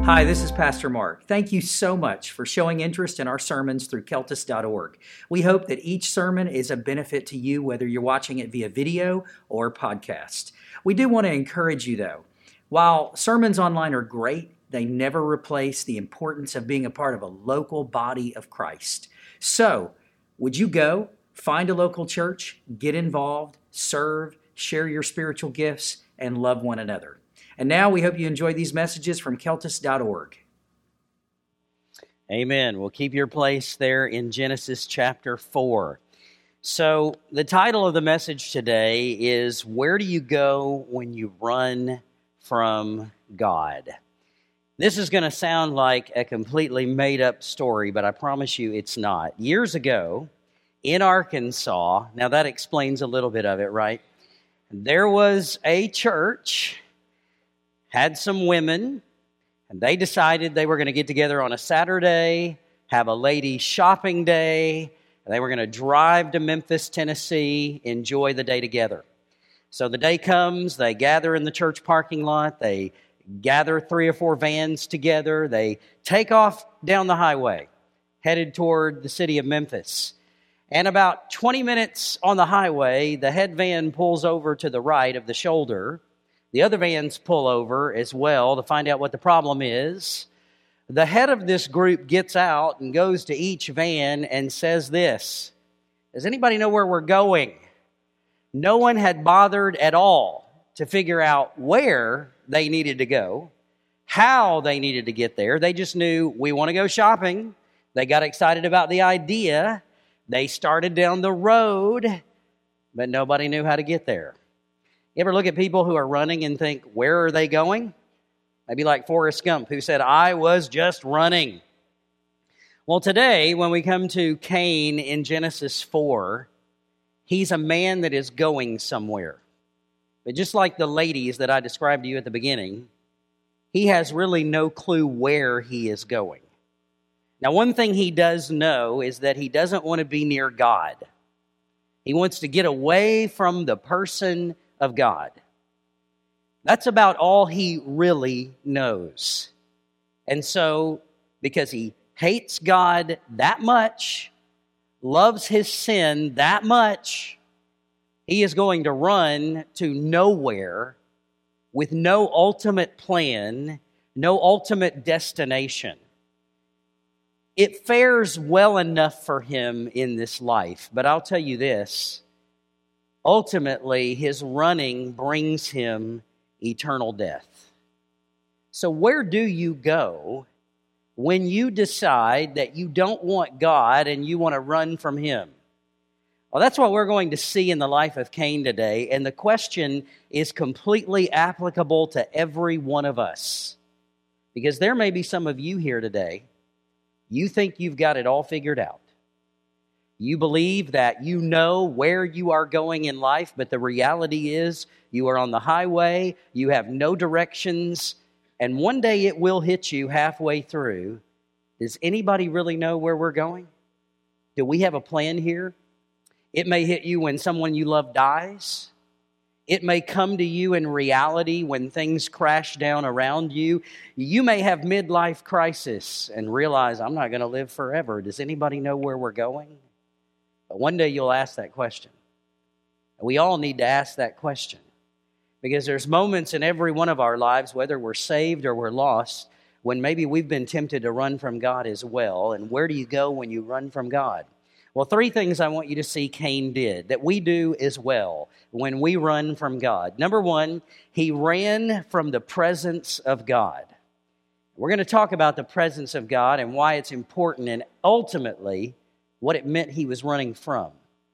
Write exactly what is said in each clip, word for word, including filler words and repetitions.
Hi, this is Pastor Mark. Thank you so much for showing interest in our sermons through Keltis dot org. We hope that each sermon is a benefit to you, whether you're watching it via video or podcast. We do want to encourage you, though. While sermons online are great, they never replace the importance of being a part of a local body of Christ. So, would you go, find a local church, get involved, serve, share your spiritual gifts, and love one another? And now we hope you enjoy these messages from Keltis dot org. Amen. We'll keep your place there in Genesis chapter four. So the title of the message today is, Where Do You Go When You Run from God? This is going to sound like a completely made-up story, but I promise you it's not. Years ago, in Arkansas, now that explains a little bit of it, right? There was a church, had some women, and they decided they were going to get together on a Saturday, have a ladies' shopping day, and they were going to drive to Memphis, Tennessee, enjoy the day together. So the day comes, they gather in the church parking lot, they gather three or four vans together, they take off down the highway, headed toward the city of Memphis. And about twenty minutes on the highway, the head van pulls over to the right of the shoulder. The other vans pull over as well to find out what the problem is. The head of this group gets out and goes to each van and says this: does anybody know where we're going? No one had bothered at all to figure out where they needed to go, how they needed to get there. They just knew, we want to go shopping. They got excited about the idea. They started down the road, but nobody knew how to get there. You ever look at people who are running and think, where are they going? Maybe like Forrest Gump, who said, I was just running. Well, today, when we come to Cain in Genesis four, he's a man that is going somewhere. But just like the ladies that I described to you at the beginning, he has really no clue where he is going. Now, one thing he does know is that he doesn't want to be near God. He wants to get away from the person of God. That's about all he really knows. And so, because he hates God that much, loves his sin that much, he is going to run to nowhere with no ultimate plan, no ultimate destination. It fares well enough for him in this life, but I'll tell you this: ultimately, his running brings him eternal death. So where do you go when you decide that you don't want God and you want to run from Him? Well, that's what we're going to see in the life of Cain today, and the question is completely applicable to every one of us. Because there may be some of you here today, you think you've got it all figured out. You believe that you know where you are going in life, but the reality is you are on the highway, you have no directions, and one day it will hit you halfway through. Does anybody really know where we're going? Do we have a plan here? It may hit you when someone you love dies. It may come to you in reality when things crash down around you. You may have midlife crisis and realize, I'm not going to live forever. Does anybody know where we're going? But one day you'll ask that question. We all need to ask that question, because there's moments in every one of our lives, whether we're saved or we're lost, when maybe we've been tempted to run from God as well. And where do you go when you run from God? Well, three things I want you to see Cain did that we do as well when we run from God. Number one, he ran from the presence of God. We're going to talk about the presence of God and why it's important, and ultimately what it meant he was running from.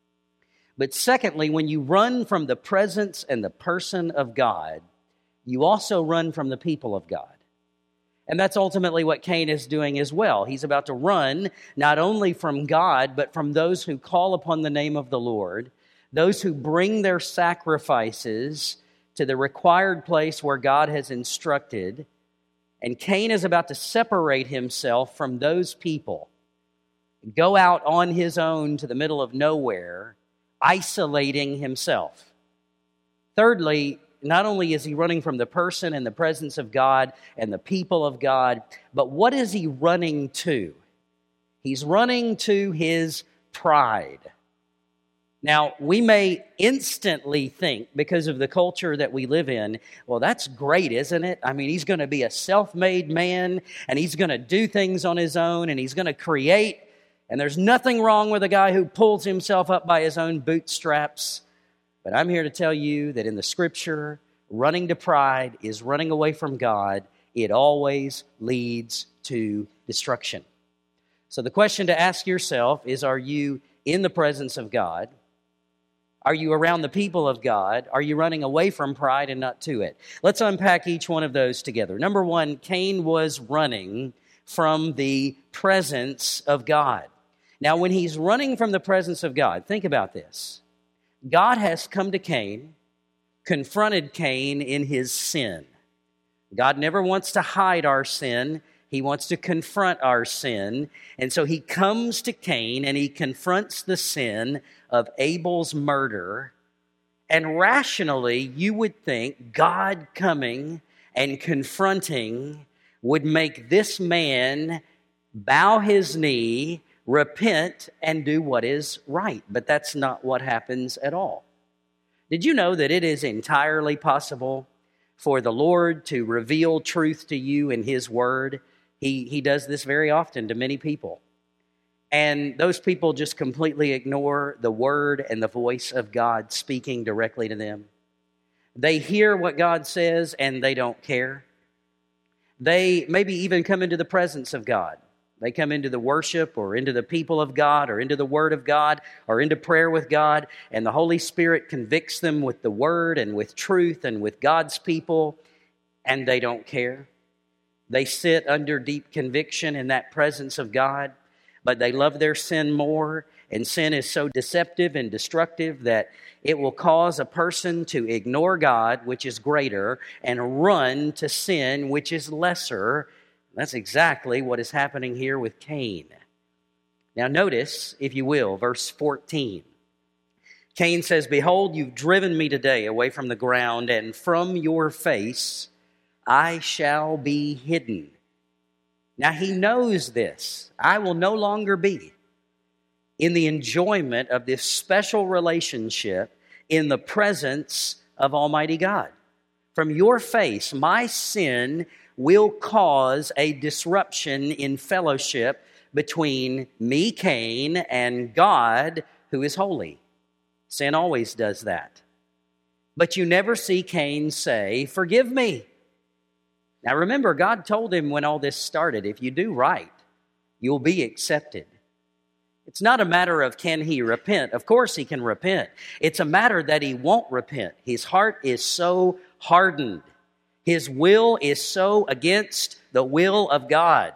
But secondly, when you run from the presence and the person of God, you also run from the people of God. And that's ultimately what Cain is doing as well. He's about to run not only from God, but from those who call upon the name of the Lord, those who bring their sacrifices to the required place where God has instructed. And Cain is about to separate himself from those people, go out on his own to the middle of nowhere, isolating himself. Thirdly, not only is he running from the person and the presence of God and the people of God, but what is he running to? He's running to his pride. Now, we may instantly think, because of the culture that we live in, well, that's great, isn't it? I mean, he's going to be a self-made man, and he's going to do things on his own, and he's going to create, and there's nothing wrong with a guy who pulls himself up by his own bootstraps. But I'm here to tell you that in the Scripture, running to pride is running away from God. It always leads to destruction. So the question to ask yourself is, are you in the presence of God? Are you around the people of God? Are you running away from pride and not to it? Let's unpack each one of those together. Number one, Cain was running from the presence of God. Now, when he's running from the presence of God, think about this. God has come to Cain, confronted Cain in his sin. God never wants to hide our sin. He wants to confront our sin. And so he comes to Cain and he confronts the sin of Abel's murder. And rationally, you would think God coming and confronting would make this man bow his knee, repent, and do what is right. But that's not what happens at all. Did you know that it is entirely possible for the Lord to reveal truth to you in His Word? He, he does this very often to many people. And those people just completely ignore the Word and the voice of God speaking directly to them. They hear what God says and they don't care. They maybe even come into the presence of God. They come into the worship or into the people of God or into the Word of God or into prayer with God, and the Holy Spirit convicts them with the Word and with truth and with God's people, and they don't care. They sit under deep conviction in that presence of God, but they love their sin more, and sin is so deceptive and destructive that it will cause a person to ignore God, which is greater, and run to sin, which is lesser. That's exactly what is happening here with Cain. Now notice, if you will, verse fourteen. Cain says, "Behold, you've driven me today away from the ground, and from your face I shall be hidden." Now he knows this. I will no longer be in the enjoyment of this special relationship in the presence of Almighty God. From your face, my sin will cause a disruption in fellowship between me, Cain, and God, who is holy. Sin always does that. But you never see Cain say, "Forgive me." Now remember, God told him when all this started, if you do right, you'll be accepted. It's not a matter of can he repent. Of course he can repent. It's a matter that he won't repent. His heart is so hardened. His will is so against the will of God.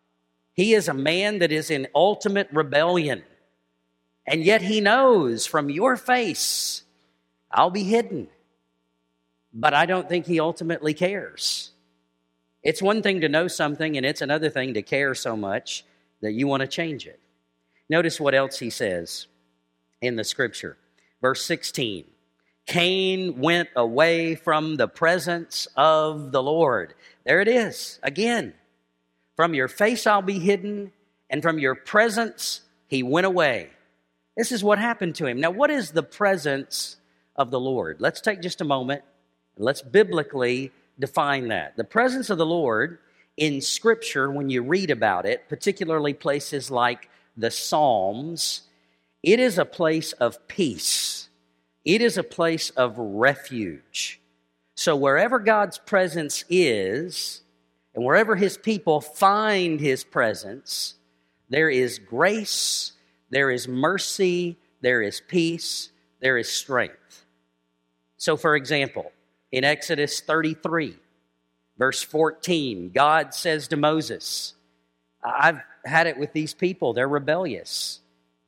He is a man that is in ultimate rebellion. And yet he knows, from your face, I'll be hidden. But I don't think he ultimately cares. It's one thing to know something, and it's another thing to care so much that you want to change it. Notice what else he says in the Scripture. Verse sixteen. Cain went away from the presence of the Lord. There it is, again. From your face I'll be hidden, and from your presence he went away. This is what happened to him. Now, what is the presence of the Lord? Let's take just a moment, and let's biblically define that. The presence of the Lord in Scripture, when you read about it, particularly places like the Psalms, it is a place of peace. It is a place of refuge. So wherever God's presence is, and wherever His people find His presence, there is grace, there is mercy, there is peace, there is strength. So for example, in Exodus thirty-three, verse fourteen, God says to Moses, "I've had it with these people, they're rebellious.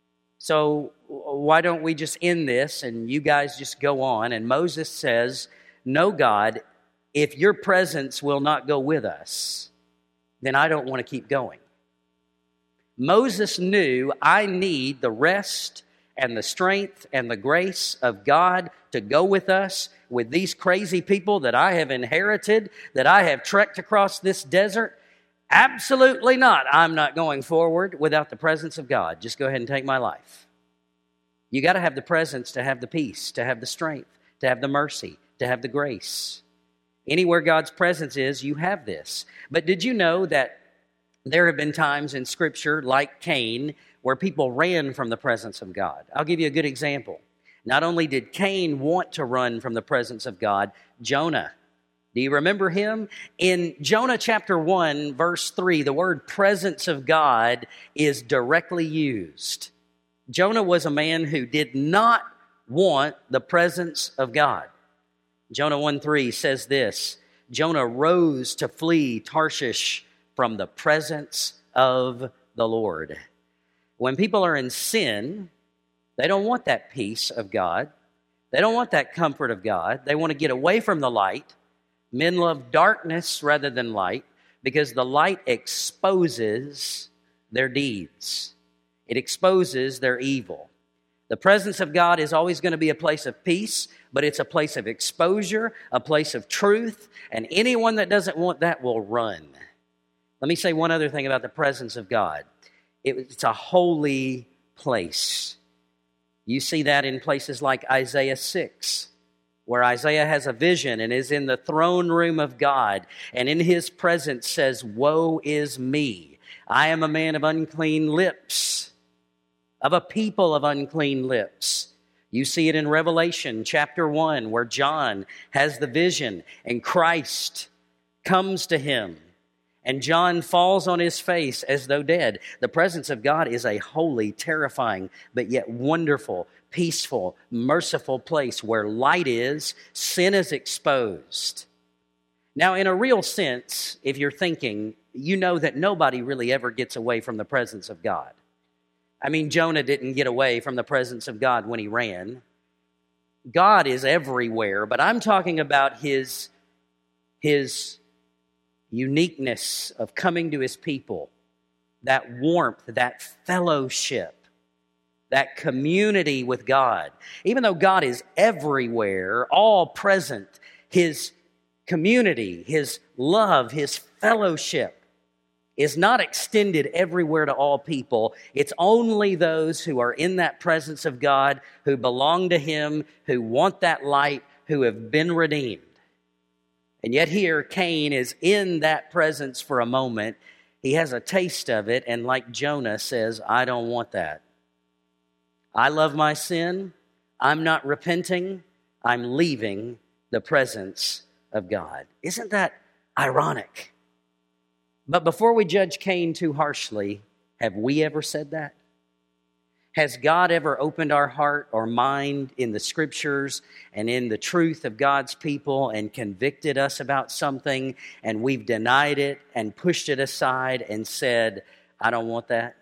So why don't we just end this and you guys just go on?" And Moses says, "No, God, if your presence will not go with us, then I don't want to keep going." Moses knew, I need the rest and the strength and the grace of God to go with us, with these crazy people that I have inherited, that I have trekked across this desert? Absolutely not. I'm not going forward without the presence of God. Just go ahead and take my life. You got to have the presence to have the peace, to have the strength, to have the mercy, to have the grace. Anywhere God's presence is, you have this. But did you know that there have been times in Scripture, like Cain, where people ran from the presence of God? I'll give you a good example. Not only did Cain want to run from the presence of God, Jonah. Do you remember him? In Jonah chapter one, verse three, the word presence of God is directly used. Jonah was a man who did not want the presence of God. Jonah one three says this, Jonah rose to flee Tarshish from the presence of the Lord. When people are in sin, they don't want that peace of God. They don't want that comfort of God. They want to get away from the light. Men love darkness rather than light because the light exposes their deeds. It exposes their evil. The presence of God is always going to be a place of peace, but it's a place of exposure, a place of truth, and anyone that doesn't want that will run. Let me say one other thing about the presence of God. It's a holy place. You see that in places like Isaiah six, where Isaiah has a vision and is in the throne room of God, and in his presence says, "Woe is me. I am a man of unclean lips, of a people of unclean lips." You see it in Revelation chapter one, where John has the vision and Christ comes to him, and John falls on his face as though dead. The presence of God is a holy, terrifying, but yet wonderful, peaceful, merciful place where light is, sin is exposed. Now, in a real sense, if you're thinking, you know that nobody really ever gets away from the presence of God. I mean, Jonah didn't get away from the presence of God when he ran. God is everywhere, but I'm talking about his, his uniqueness of coming to his people, that warmth, that fellowship, that community with God. Even though God is everywhere, all present, his community, his love, his fellowship is not extended everywhere to all people. It's only those who are in that presence of God, who belong to him, who want that light, who have been redeemed. And yet here, Cain is in that presence for a moment. He has a taste of it, and like Jonah says, I don't want that. I love my sin. I'm not repenting. I'm leaving the presence of God. Isn't that ironic? But before we judge Cain too harshly, have we ever said that? Has God ever opened our heart or mind in the Scriptures and in the truth of God's people and convicted us about something, and we've denied it and pushed it aside and said, I don't want that?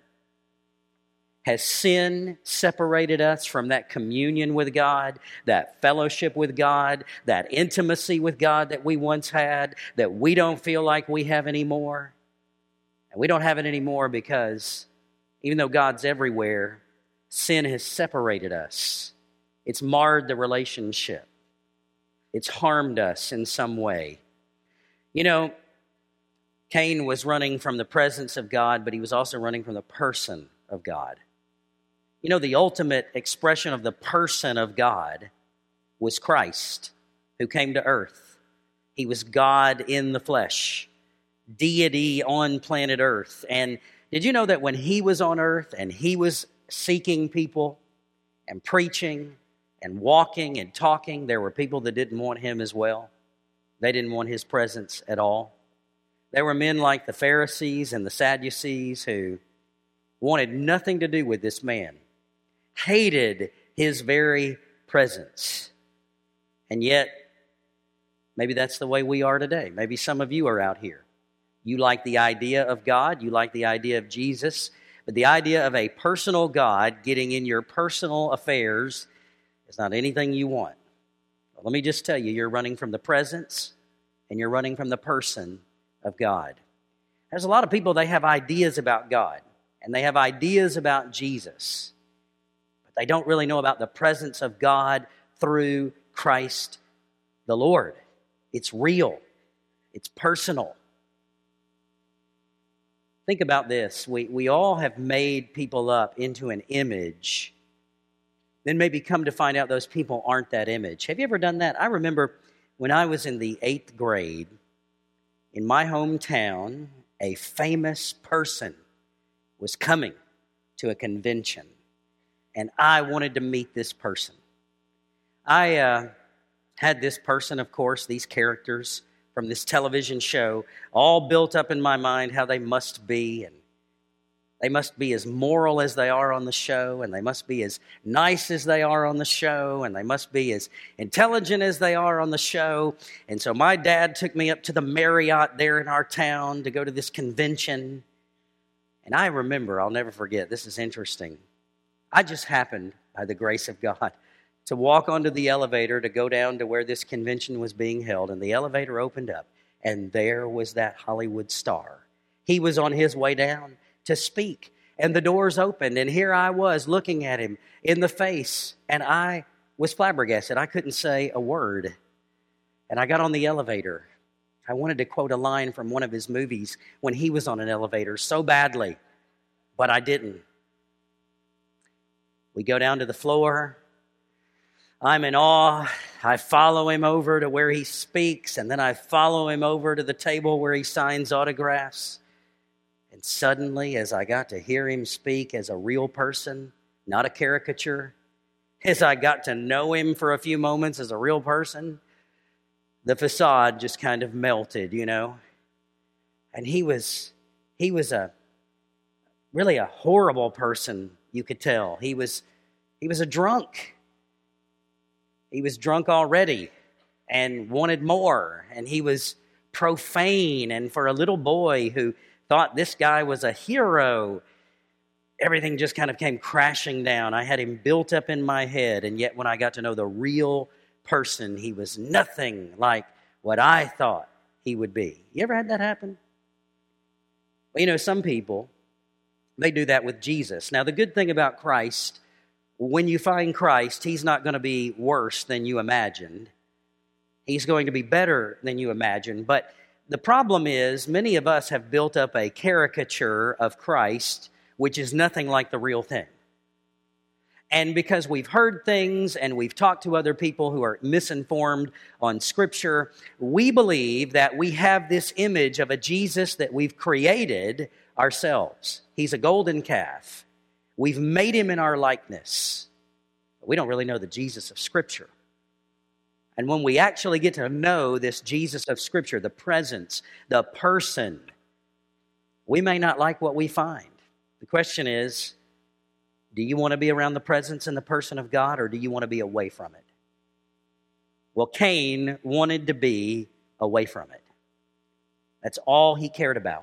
Has sin separated us from that communion with God, that fellowship with God, that intimacy with God that we once had, that we don't feel like we have anymore? And we don't have it anymore because even though God's everywhere, sin has separated us. It's marred the relationship. It's harmed us in some way. You know, Cain was running from the presence of God, but he was also running from the person of God. You know, the ultimate expression of the person of God was Christ, who came to earth. He was God in the flesh, deity on planet earth. And did you know that when he was on earth and he was seeking people and preaching and walking and talking, there were people that didn't want him as well? They didn't want his presence at all. There were men like the Pharisees and the Sadducees who wanted nothing to do with this man, hated his very presence. And yet, maybe that's the way we are today. Maybe some of you are out here. You like the idea of God, you like the idea of Jesus, but the idea of a personal God getting in your personal affairs is not anything you want. Well, let me just tell you, you're running from the presence and you're running from the person of God. There's a lot of people, they have ideas about God and they have ideas about Jesus. but they don't really know about the presence of God through Christ the Lord. It's real. It's personal. Think about this. We, we all have made people up into an image, then maybe come to find out those people aren't that image. Have you ever done that? I remember when I was in the eighth grade, in my hometown, a famous person was coming to a convention, and I wanted to meet this person. I uh, had this person, of course, these characters from this television show, all built up in my mind how they must be, and they must be as moral as they are on the show, and they must be as nice as they are on the show, and they must be as intelligent as they are on the show. And so my dad took me up to the Marriott there in our town to go to this convention. And I remember, I'll never forget, this is interesting. I just happened, by the grace of God, to walk onto the elevator to go down to where this convention was being held, and the elevator opened up, and there was that Hollywood star. He was on his way down to speak, and the doors opened, and here I was looking at him in the face, and I was flabbergasted. I couldn't say a word. And I got on the elevator. I wanted to quote a line from one of his movies when he was on an elevator so badly, but I didn't. We go down to the floor. I'm in awe. I follow him over to where he speaks, and then I follow him over to the table where he signs autographs. And suddenly, as I got to hear him speak as a real person, not a caricature, as I got to know him for a few moments as a real person, the facade just kind of melted, you know. And he was, he was a really a horrible person, you could tell. He was, he was a drunk. He was drunk already and wanted more. And he was profane. And for a little boy who thought this guy was a hero, everything just kind of came crashing down. I had him built up in my head. And yet when I got to know the real person, he was nothing like what I thought he would be. You ever had that happen? Well, you know, some people, they do that with Jesus. Now, the good thing about Christ, when you find Christ, he's not going to be worse than you imagined. He's going to be better than you imagined. But the problem is, many of us have built up a caricature of Christ, which is nothing like the real thing. And because we've heard things and we've talked to other people who are misinformed on Scripture, we believe that we have this image of a Jesus that we've created ourselves. He's a golden calf. We've made him in our likeness. But we don't really know the Jesus of Scripture. And when we actually get to know this Jesus of Scripture, the presence, the person, we may not like what we find. The question is, do you want to be around the presence and the person of God, or do you want to be away from it? Well, Cain wanted to be away from it. That's all he cared about.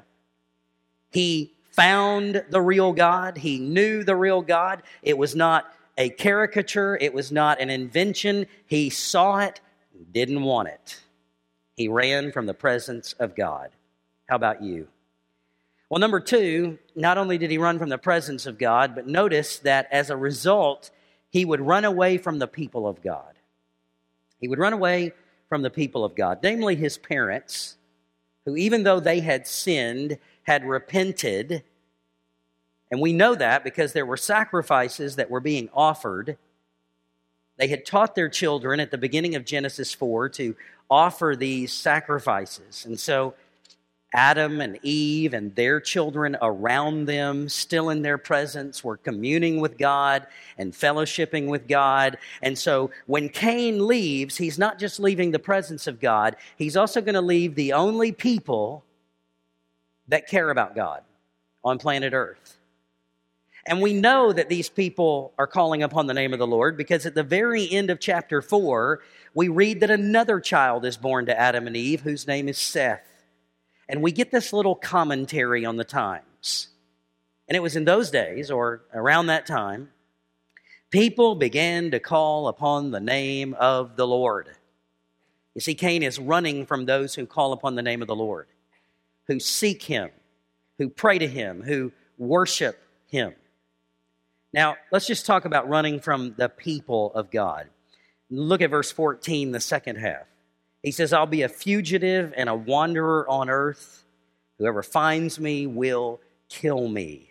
He found the real God. He knew the real God. It was not a caricature. It was not an invention. He saw it, didn't want it. He ran from the presence of God. How about you? Well, number two, not only did he run from the presence of God, but notice that as a result, he would run away from the people of God. He would run away from the people of God, namely his parents, who even though they had sinned, had repented. And we know that because there were sacrifices that were being offered. They had taught their children at the beginning of Genesis four to offer these sacrifices. And so Adam and Eve and their children around them, still in their presence, were communing with God and fellowshipping with God. And so when Cain leaves, he's not just leaving the presence of God, he's also going to leave the only people that care about God on planet Earth. And we know that these people are calling upon the name of the Lord because at the very end of chapter four, we read that another child is born to Adam and Eve whose name is Seth. And we get this little commentary on the times. And it was in those days, or around that time, people began to call upon the name of the Lord. You see, Cain is running from those who call upon the name of the Lord, who seek him, who pray to him, who worship him. Now, let's just talk about running from the people of God. Look at verse fourteen, the second half. He says, I'll be a fugitive and a wanderer on earth. Whoever finds me will kill me.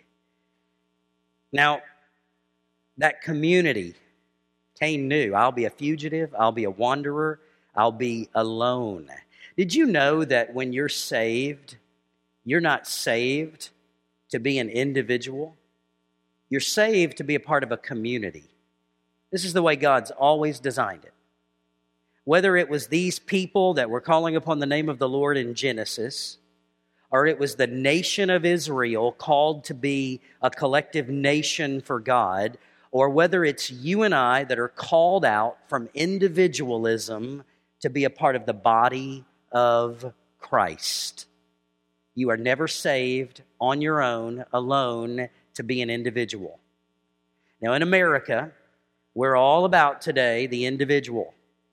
Now, that community, Cain knew, I'll be a fugitive, I'll be a wanderer, I'll be alone. Did you know that when you're saved, you're not saved to be an individual? You're saved to be a part of a community. This is the way God's always designed it. Whether it was these people that were calling upon the name of the Lord in Genesis, or it was the nation of Israel called to be a collective nation for God, or whether it's you and I that are called out from individualism to be a part of the body of Christ. You are never saved on your own, alone, to be an individual. Now in America, we're all about today the individual.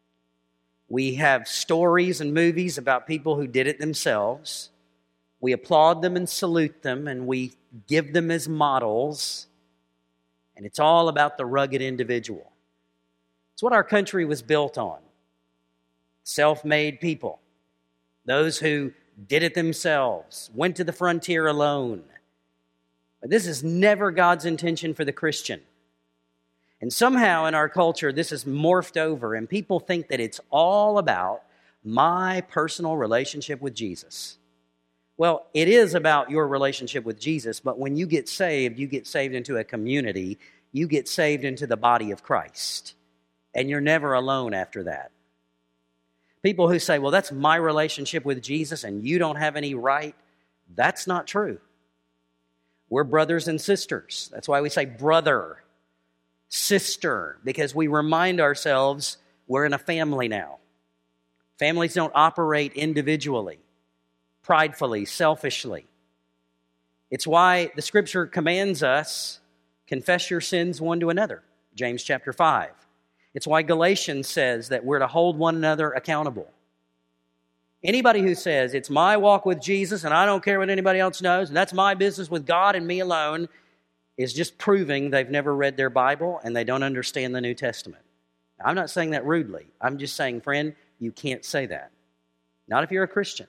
We have stories and movies about people who did it themselves. We applaud them and salute them, and we give them as models. And it's all about the rugged individual. It's what our country was built on. Self-made people. Those who did it themselves, went to the frontier alone. But this is never God's intention for the Christian. And somehow in our culture, this has morphed over, and people think that it's all about my personal relationship with Jesus. Well, it is about your relationship with Jesus, but when you get saved, you get saved into a community. You get saved into the body of Christ. And you're never alone after that. People who say, well, that's my relationship with Jesus and you don't have any right, that's not true. We're brothers and sisters. That's why we say brother, sister, because we remind ourselves we're in a family now. Families don't operate individually, pridefully, selfishly. It's why the Scripture commands us, confess your sins one to another, James chapter five. It's why Galatians says that we're to hold one another accountable. Anybody who says, it's my walk with Jesus and I don't care what anybody else knows, and that's my business with God and me alone, is just proving they've never read their Bible and they don't understand the New Testament. Now, I'm not saying that rudely. I'm just saying, friend, you can't say that. Not if you're a Christian.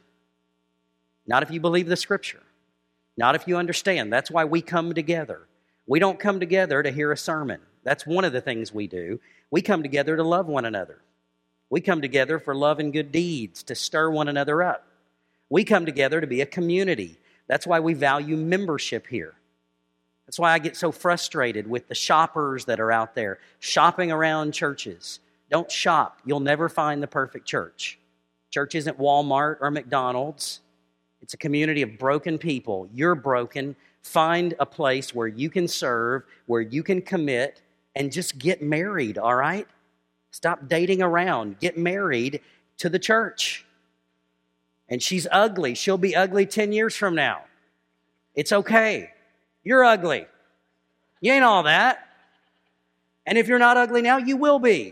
Not if you believe the Scripture. Not if you understand. That's why we come together. We don't come together to hear a sermon. That's one of the things we do. We come together to love one another. We come together for love and good deeds, to stir one another up. We come together to be a community. That's why we value membership here. That's why I get so frustrated with the shoppers that are out there shopping around churches. Don't shop. You'll never find the perfect church. Church isn't Walmart or McDonald's. It's a community of broken people. You're broken. Find a place where you can serve, where you can commit, and just get married, all right? Stop dating around. Get married to the church. And she's ugly. She'll be ugly ten years from now. It's okay. You're ugly. You ain't all that. And if you're not ugly now, you will be.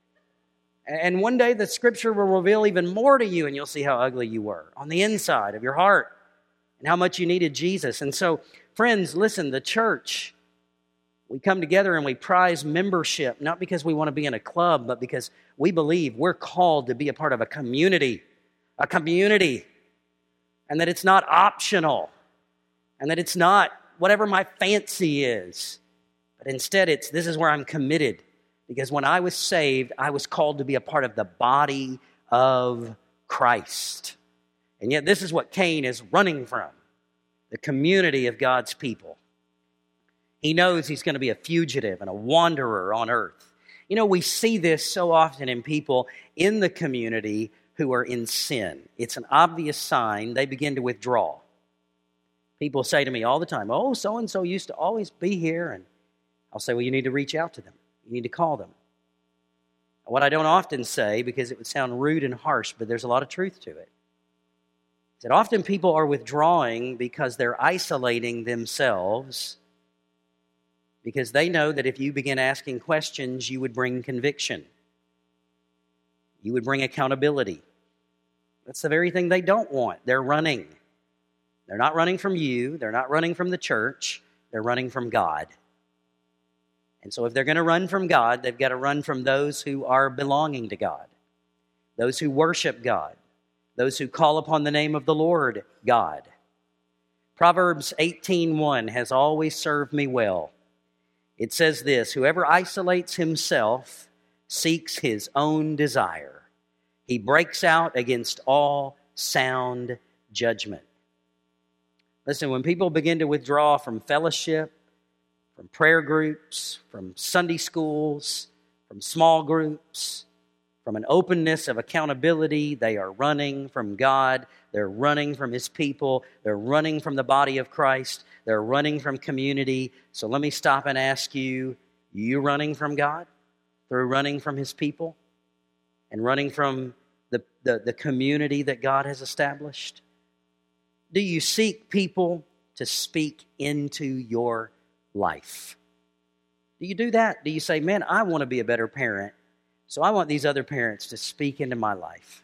And one day the Scripture will reveal even more to you, and you'll see how ugly you were on the inside of your heart and how much you needed Jesus. And so, friends, listen, the church, we come together and we prize membership, not because we want to be in a club, but because we believe we're called to be a part of a community, a community, and that it's not optional, and that it's not whatever my fancy is, but instead it's, this is where I'm committed, because when I was saved, I was called to be a part of the body of Christ. And yet this is what Cain is running from, the community of God's people. He knows he's going to be a fugitive and a wanderer on earth. You know, we see this so often in people in the community who are in sin. It's an obvious sign they begin to withdraw. People say to me all the time, oh, so-and-so used to always be here. And I'll say, well, you need to reach out to them. You need to call them. What I don't often say, because it would sound rude and harsh, but there's a lot of truth to it, is that often people are withdrawing because they're isolating themselves, because they know that if you begin asking questions, you would bring conviction. You would bring accountability. That's the very thing they don't want. They're running. They're not running from you. They're not running from the church. They're running from God. And so if they're going to run from God, they've got to run from those who are belonging to God, those who worship God, those who call upon the name of the Lord God. Proverbs eighteen one has always served me well. It says this, whoever isolates himself seeks his own desire. He breaks out against all sound judgment. Listen, when people begin to withdraw from fellowship, from prayer groups, from Sunday schools, from small groups, from an openness of accountability, they are running from God. They're running from His people. They're running from the body of Christ. They're running from community. So let me stop and ask you, you running from God through running from His people and running from the, the, the community that God has established? Do you seek people to speak into your life? Do you do that? Do you say, man, I want to be a better parent, so I want these other parents to speak into my life?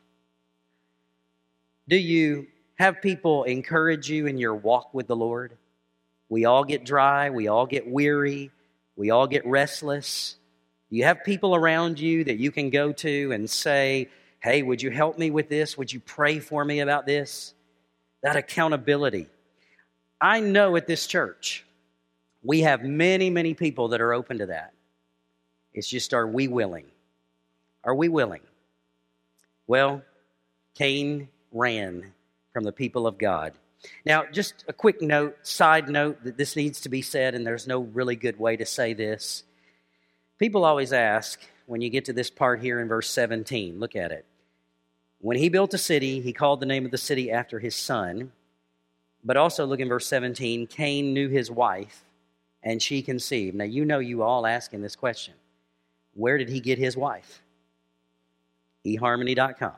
Do you have people encourage you in your walk with the Lord? We all get dry. We all get weary. We all get restless. Do you have people around you that you can go to and say, hey, would you help me with this? Would you pray for me about this? That accountability. I know at this church, we have many, many people that are open to that. It's just, are we willing? Are we willing? Well, Cain ran from the people of God. Now, just a quick note, side note, that this needs to be said, and there's no really good way to say this. People always ask, when you get to this part here in verse seventeen, look at it. When he built a city, he called the name of the city after his son. But also, look in verse seventeen, Cain knew his wife, and she conceived. Now, you know you all asking this question. Where did he get his wife? e harmony dot com.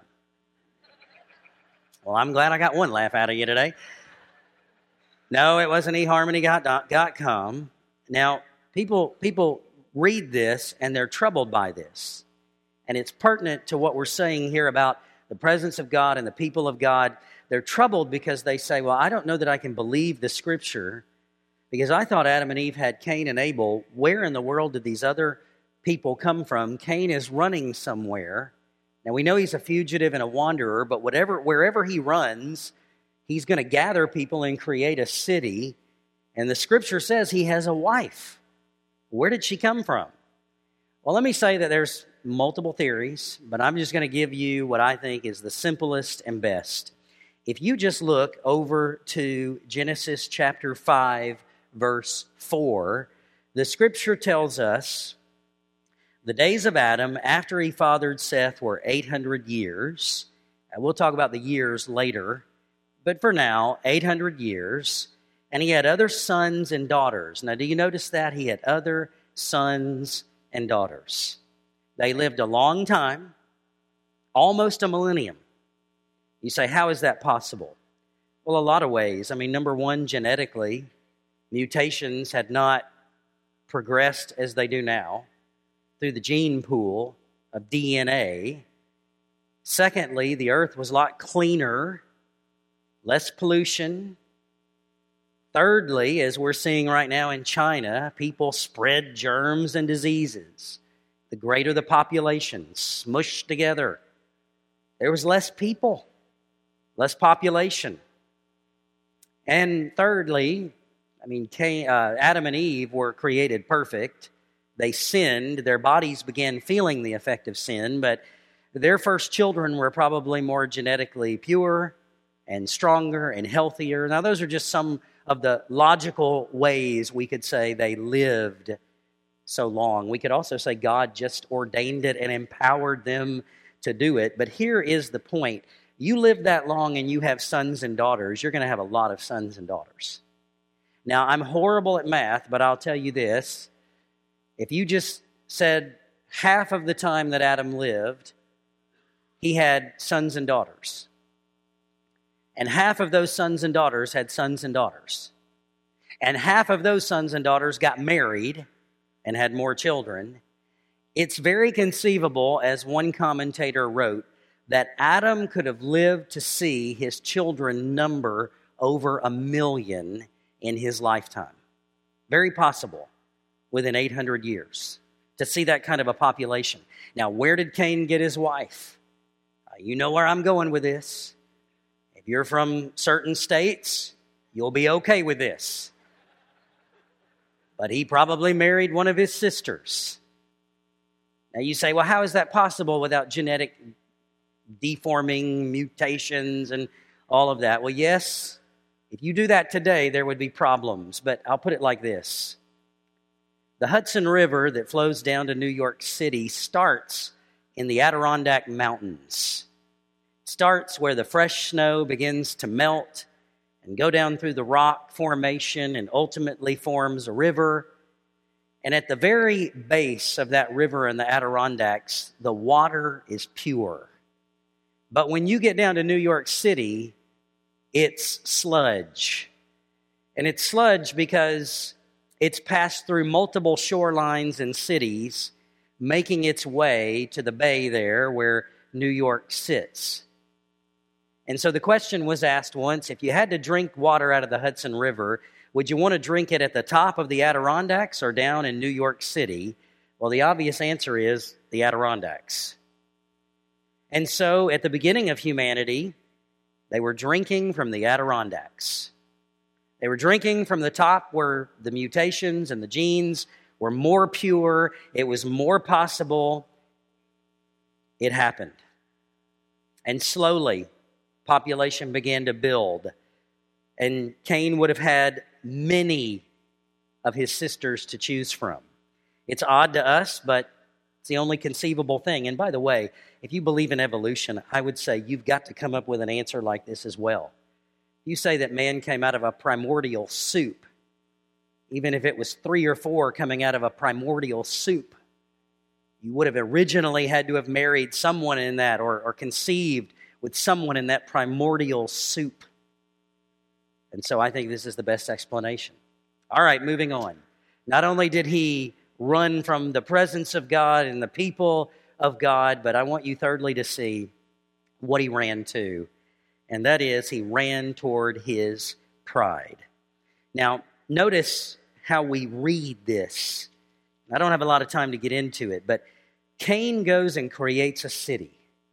Well, I'm glad I got one laugh out of you today. No, it wasn't e harmony dot com. Now, people, people read this, and they're troubled by this. And it's pertinent to what we're saying here about the presence of God and the people of God. They're troubled because they say, well, I don't know that I can believe the Scripture, because I thought Adam and Eve had Cain and Abel. Where in the world did these other people come from? Cain is running somewhere. Now, we know he's a fugitive and a wanderer, but whatever, wherever he runs, he's going to gather people and create a city. And the Scripture says he has a wife. Where did she come from? Well, let me say that there's multiple theories, but I'm just going to give you what I think is the simplest and best. If you just look over to Genesis chapter five, verse four, the Scripture tells us the days of Adam after he fathered Seth were eight hundred years. And we'll talk about the years later, but for now, eight hundred years. And he had other sons and daughters. Now, do you notice that? He had other sons and daughters. They lived a long time, almost a millennium. You say, how is that possible? Well, a lot of ways. I mean, number one, genetically, mutations had not progressed as they do now through the gene pool of D N A. Secondly, the earth was a lot cleaner, less pollution. Thirdly, as we're seeing right now in China, people spread germs and diseases. The greater the population, smushed together, there was less people, less population. And thirdly, I mean, Cain, uh, Adam and Eve were created perfect. They sinned. Their bodies began feeling the effect of sin, but their first children were probably more genetically pure and stronger and healthier. Now, those are just some of the logical ways we could say they lived so long. We could also say God just ordained it and empowered them to do it. But here is the point. You live that long and you have sons and daughters, you're going to have a lot of sons and daughters. Now, I'm horrible at math, but I'll tell you this. If you just said half of the time that Adam lived, he had sons and daughters. And half of those sons and daughters had sons and daughters. And half of those sons and daughters got married and had more children. It's very conceivable, as one commentator wrote, that Adam could have lived to see his children number over a million in his lifetime. Very possible. within eight hundred years to see that kind of a population. Now, where did Cain get his wife? Uh, you know where I'm going with this. If you're from certain states, you'll be okay with this. But he probably married one of his sisters. Now you say, well, how is that possible without genetic deforming mutations and all of that? Well, yes, if you do that today, there would be problems. But I'll put it like this. The Hudson River that flows down to New York City starts in the Adirondack Mountains. It starts where the fresh snow begins to melt and go down through the rock formation and ultimately forms a river. And at the very base of that river in the Adirondacks, the water is pure. But when you get down to New York City, it's sludge. And it's sludge because it's passed through multiple shorelines and cities, making its way to the bay there where New York sits. And so the question was asked once, if you had to drink water out of the Hudson River, would you want to drink it at the top of the Adirondacks or down in New York City? Well, the obvious answer is the Adirondacks. And so at the beginning of humanity, they were drinking from the Adirondacks. They were drinking from the top where the mutations and the genes were more pure. It was more possible. It happened. And slowly, population began to build. And Cain would have had many of his sisters to choose from. It's odd to us, but it's the only conceivable thing. And by the way, if you believe in evolution, I would say you've got to come up with an answer like this as well. You say that man came out of a primordial soup, even if it was three or four coming out of a primordial soup. You would have originally had to have married someone in that or, or conceived with someone in that primordial soup. And so I think this is the best explanation. All right, moving on. Not only did he run from the presence of God and the people of God, but I want you thirdly to see what he ran to. And that is, he ran toward his pride. Now, notice how we read this. I don't have a lot of time to get into it, but Cain goes and creates a city.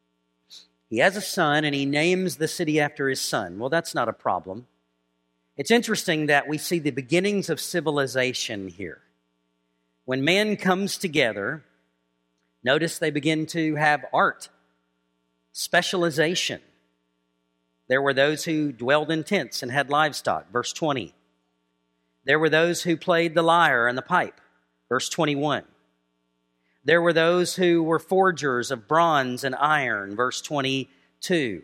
He has a son, and he names the city after his son. Well, that's not a problem. It's interesting that we see the beginnings of civilization here. When man comes together, notice they begin to have art, specialization. There were those who dwelled in tents and had livestock, verse twenty. There were those who played the lyre and the pipe, verse twenty-one. There were those who were forgers of bronze and iron, verse twenty-two.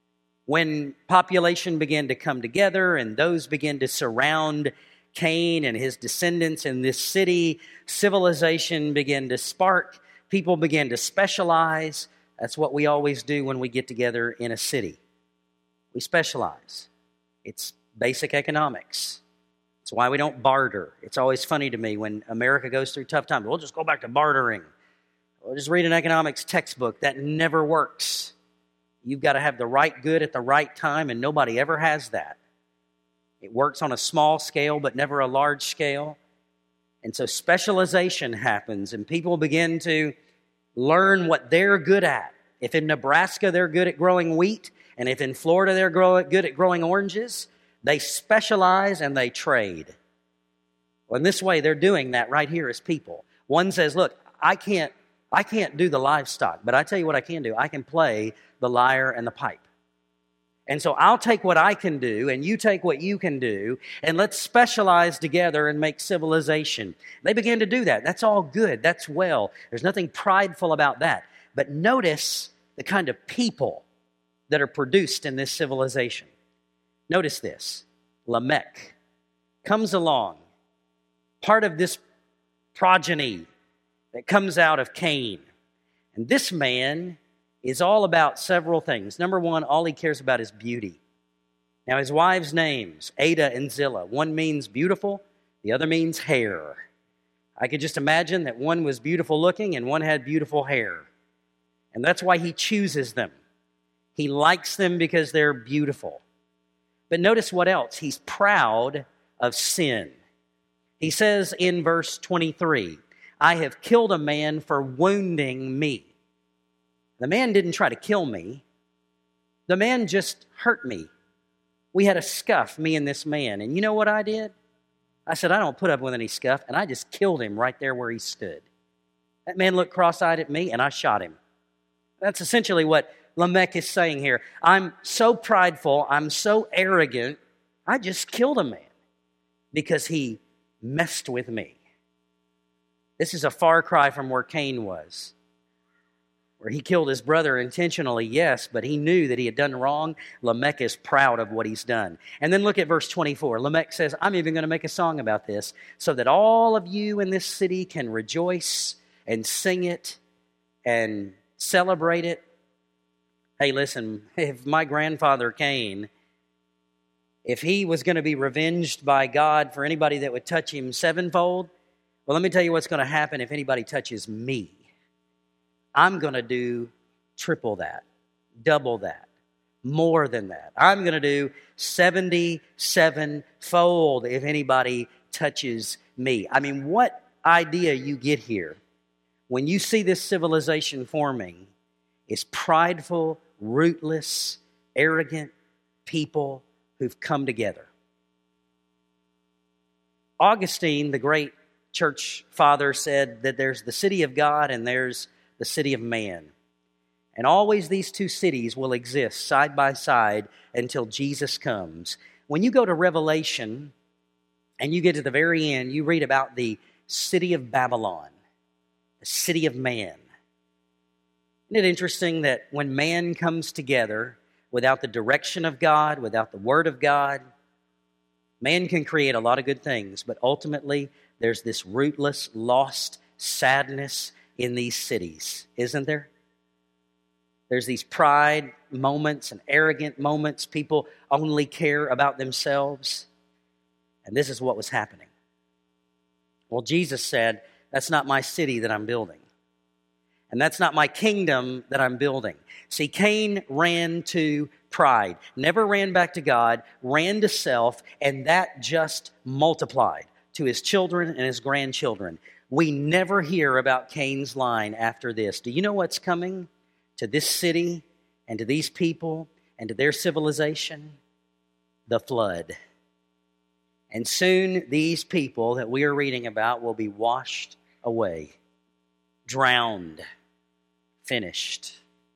When population began to come together and those began to surround Cain and his descendants in this city, civilization began to spark. People began to specialize. That's what we always do when we get together in a city. We specialize. It's basic economics. It's why we don't barter. It's always funny to me when America goes through tough times. We'll just go back to bartering. We'll just read an economics textbook. That never works. You've got to have the right good at the right time, and nobody ever has that. It works on a small scale, but never a large scale. And so specialization happens, and people begin to learn what they're good at. If in Nebraska they're good at growing wheat, and if in Florida they're grow- good at growing oranges, they specialize and they trade. Well, in this way, they're doing that right here as people. One says, look, I can't, I can't do the livestock, but I tell you what I can do. I can play the lyre and the pipe. And so I'll take what I can do, and you take what you can do, and let's specialize together and make civilization. They began to do that. That's all good. That's well. There's nothing prideful about that. But notice the kind of people that are produced in this civilization. Notice this. Lamech comes along, part of this progeny that comes out of Cain. And this man is all about several things. Number one, all he cares about is beauty. Now, his wives' names, Ada and Zillah, one means beautiful, the other means hair. I could just imagine that one was beautiful looking and one had beautiful hair. And that's why he chooses them. He likes them because they're beautiful. But notice what else. He's proud of sin. He He says in verse twenty-three, I have killed a man for wounding me. The man didn't try to kill me. The man just hurt me. We had a scuff, me and this man. And you know what I did? I said, I don't put up with any scuff. And I just killed him right there where he stood. That man looked cross-eyed at me, and I shot him. That's essentially what Lamech is saying here. I'm so prideful, I'm so arrogant, I just killed a man because he messed with me. This is a far cry from where Cain was, where he killed his brother intentionally, yes, but he knew that he had done wrong. Lamech is proud of what he's done. And then look at verse twenty-four. Lamech says, I'm even going to make a song about this so that all of you in this city can rejoice and sing it and celebrate it. Hey, listen, if my grandfather Cain, if he was going to be revenged by God for anybody that would touch him sevenfold, well, let me tell you what's going to happen if anybody touches me. I'm going to do triple that, double that, more than that. I'm going to do seventy-seven-fold if anybody touches me. I mean, what idea you get here when you see this civilization forming is prideful, rootless, arrogant people who've come together. Augustine, the great church father, said that there's the city of God and there's the city of man. And always these two cities will exist side by side until Jesus comes. When you go to Revelation and you get to the very end, you read about the city of Babylon, the city of man. Isn't it interesting that when man comes together without the direction of God, without the Word of God, man can create a lot of good things, but ultimately there's this rootless, lost sadness in these cities, isn't there? There's these pride moments and arrogant moments. People only care about themselves. And this is what was happening. Well, Jesus said, that's not my city that I'm building. And that's not my kingdom that I'm building. See, Cain ran to pride, never ran back to God, ran to self, and that just multiplied to his children and his grandchildren. We never hear about Cain's line after this. Do you know what's coming to this city and to these people and to their civilization? The flood. And soon these people that we are reading about will be washed away, drowned, finished.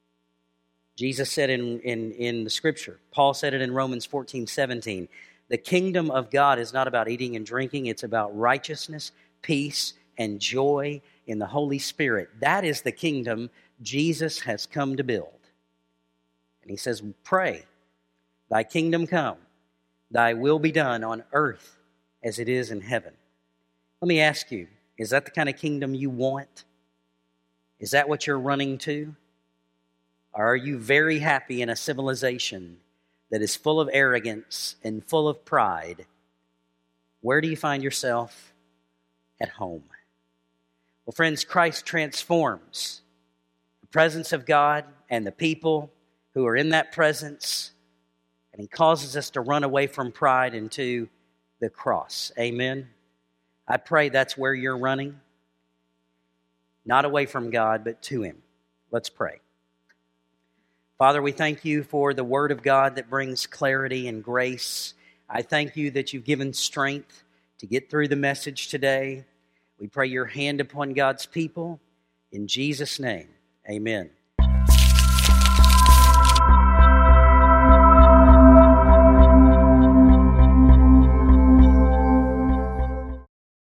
Jesus said in, in, in the Scripture, Paul said it in Romans fourteen seventeen, the kingdom of God is not about eating and drinking, it's about righteousness, peace, and joy in the Holy Spirit. That is the kingdom Jesus has come to build. And he says, pray, thy kingdom come, thy will be done on earth as it is in heaven. Let me ask you, is that the kind of kingdom you want? Is that what you're running to? Or are you very happy in a civilization that is full of arrogance and full of pride? Where do you find yourself? At home. Well, friends, Christ transforms the presence of God and the people who are in that presence, and he causes us to run away from pride into the cross. Amen. I pray that's where you're running. Not away from God, but to him. Let's pray. Father, we thank you for the Word of God that brings clarity and grace. I thank you that you've given strength to get through the message today. We pray your hand upon God's people. In Jesus' name, amen.